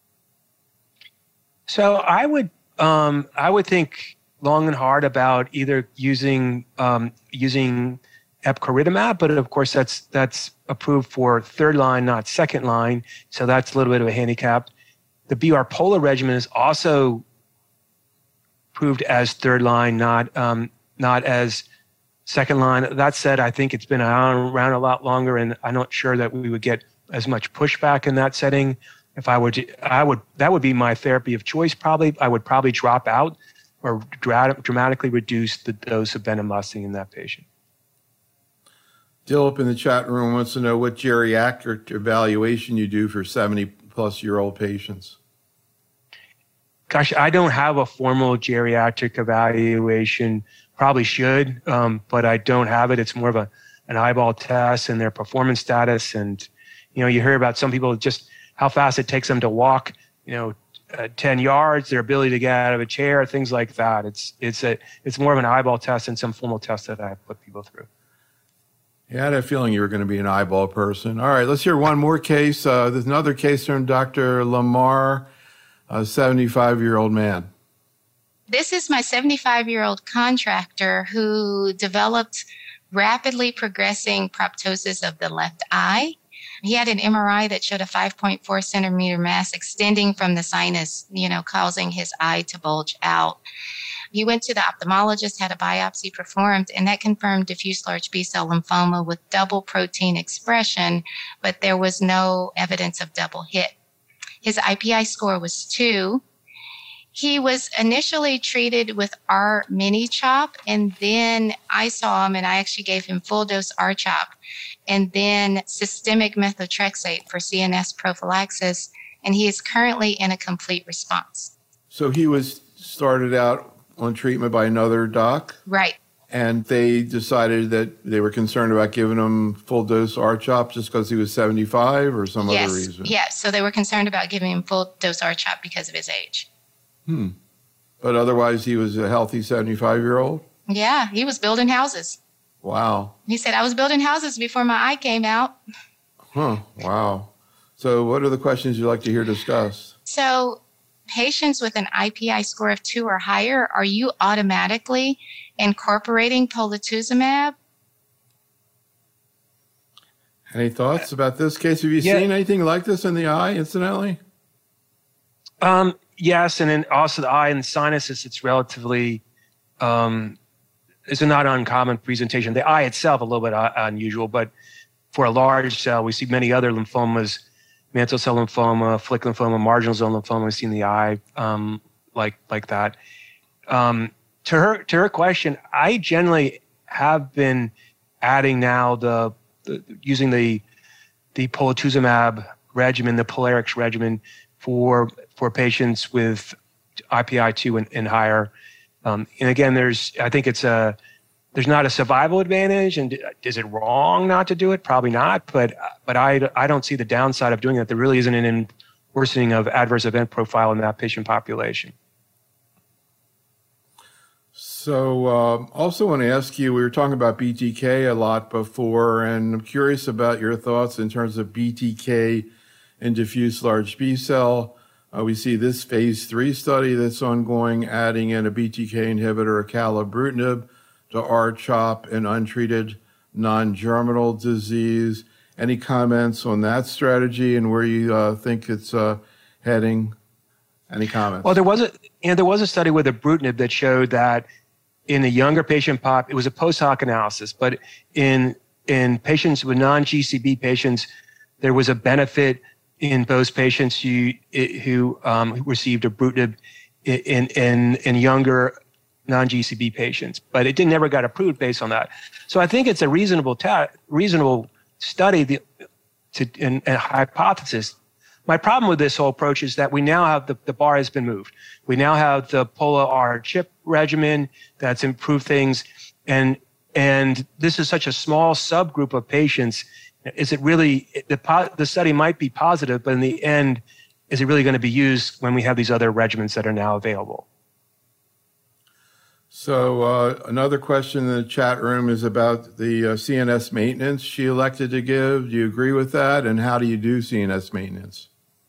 So I would think long and hard about either using epcoritamab, but of course that's approved for third line, not second line. So that's a little bit of a handicap. the BR-POLA regimen is also proved as third line, not as second line. That said, I think it's been around a lot longer, and I'm not sure that we would get as much pushback in that setting. If that would be my therapy of choice. Probably, I would probably drop out or dramatically reduce the dose of bendamustine in that patient. Dilip in the chat room wants to know what geriatric evaluation you do for 70-plus-year-old patients. Gosh, I don't have a formal geriatric evaluation. Probably should, but I don't have it. It's more of an eyeball test and their performance status. And, you hear about some people just how fast it takes them to walk, 10 yards, their ability to get out of a chair, things like that. It's more of an eyeball test than some formal test that I put people through. Yeah, I had a feeling you were going to be an eyeball person. All right, let's hear one more case. There's another case from Dr. Lamar, a 75-year-old man. This is my 75-year-old contractor who developed rapidly progressing proptosis of the left eye. He had an MRI that showed a 5.4 centimeter mass extending from the sinus, causing his eye to bulge out. He went to the ophthalmologist, had a biopsy performed, and that confirmed diffuse large B-cell lymphoma with double protein expression, but there was no evidence of double hit. His IPI score was 2. He was initially treated with R-mini-CHOP, and then I saw him and I actually gave him full dose R-CHOP and then systemic methotrexate for CNS prophylaxis, and he is currently in a complete response. So he was started out on treatment by another doc? Right. And they decided that they were concerned about giving him full dose R-CHOP just because he was 75 or some other reason? Yes, so they were concerned about giving him full dose R-CHOP because of his age. But otherwise, he was a healthy 75-year-old? Yeah, he was building houses. Wow. He said, I was building houses before my eye came out. Wow. So what are the questions you'd like to hear discussed? So patients with an IPI score of 2 or higher, are you automatically incorporating polatuzumab? Any thoughts about this case? Have you seen anything like this in the eye, incidentally? Yes, and then also the eye and sinuses, it's relatively, it's a not uncommon presentation. The eye itself, a little bit unusual, but for a large cell, we see many other lymphomas, mantle cell lymphoma, follicular lymphoma, marginal zone lymphoma, we see in the eye like that. To her question, I generally have been adding now using the polatuzumab regimen, the Polarix regimen for patients with IPI-2 and higher. And again, there's not a survival advantage. And is it wrong not to do it? Probably not. But I don't see the downside of doing that. There really isn't an worsening of adverse event profile in that patient population. So also want to ask you, we were talking about BTK a lot before, and I'm curious about your thoughts in terms of BTK and diffuse large B-cell. We see this phase 3 study that's ongoing, adding in a BTK inhibitor, acalabrutinib, to R-CHOP in untreated non-germinal disease. Any comments on that strategy and where you think it's heading? Any comments? Well, there was a study with ibrutinib that showed that in a younger patient it was a post hoc analysis, but in patients with non-GCB patients, there was a benefit in those patients who received ibrutinib in younger non-GCB patients, but it never got approved based on that. So I think it's a reasonable study and hypothesis. My problem with this whole approach is that we now have the bar has been moved. We now have the Pola-R-CHP regimen that's improved things, and this is such a small subgroup of patients. Is it really the study might be positive, but in the end, is it really going to be used when we have these other regimens that are now available? So another question in the chat room is about the CNS maintenance she elected to give. Do you agree with that? And how do you do CNS maintenance?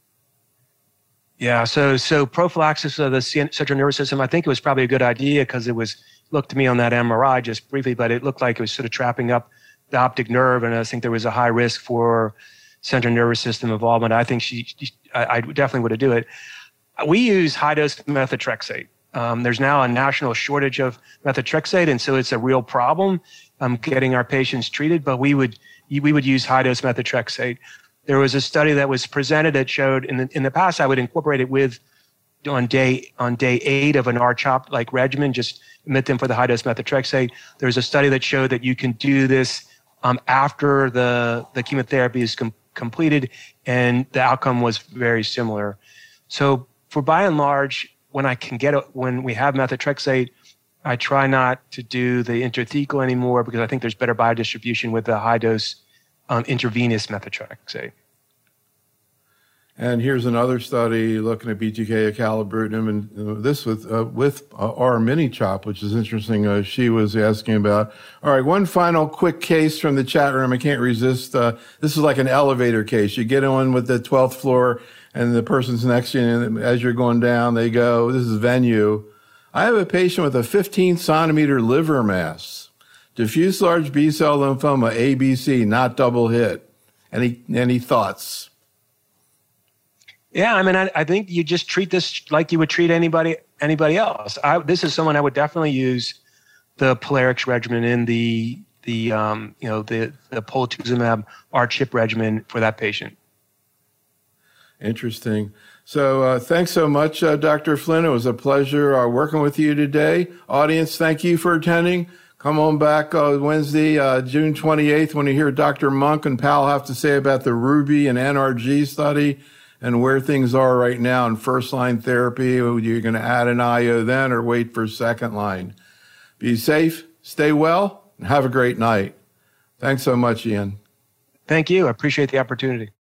Yeah, so prophylaxis of the central nervous system, I think it was probably a good idea because looked to me on that MRI just briefly, but it looked like it was sort of trapping up the optic nerve, and I think there was a high risk for central nervous system involvement, I think I definitely would do it. We use high-dose methotrexate. There's now a national shortage of methotrexate, and so it's a real problem getting our patients treated, but we would use high-dose methotrexate. There was a study that was presented that showed in the past I would incorporate it on day 8 of an R-CHOP-like regimen, just admit them for the high-dose methotrexate. There's a study that showed that you can do this after the chemotherapy is completed, and the outcome was very similar. So for by and large, when we have methotrexate, I try not to do the intrathecal anymore because I think there's better biodistribution with the high-dose intravenous methotrexate. And here's another study looking at BTK acalabrutinib, and this with R-miniCHOP, which is interesting. She was asking about. All right, one final quick case from the chat room. I can't resist. This is like an elevator case. You get on with the 12th floor, and the person's next to you, and as you're going down, they go, this is Venue. I have a patient with a 15-centimeter liver mass, diffuse large B-cell lymphoma, ABC, not double hit. Any thoughts? Yeah, I mean, I think you just treat this like you would treat anybody else. This is someone I would definitely use the Polarix regimen in the polatuzumab R-CHP regimen for that patient. Interesting. So thanks so much, Dr. Flynn. It was a pleasure working with you today. Audience, thank you for attending. Come on back Wednesday, June 28th, when you hear Dr. Monk and Powell have to say about the RUBY and NRG study and where things are right now in first-line therapy. You're going to add an IO then or wait for second line. Be safe, stay well, and have a great night. Thanks so much, Ian. Thank you. I appreciate the opportunity.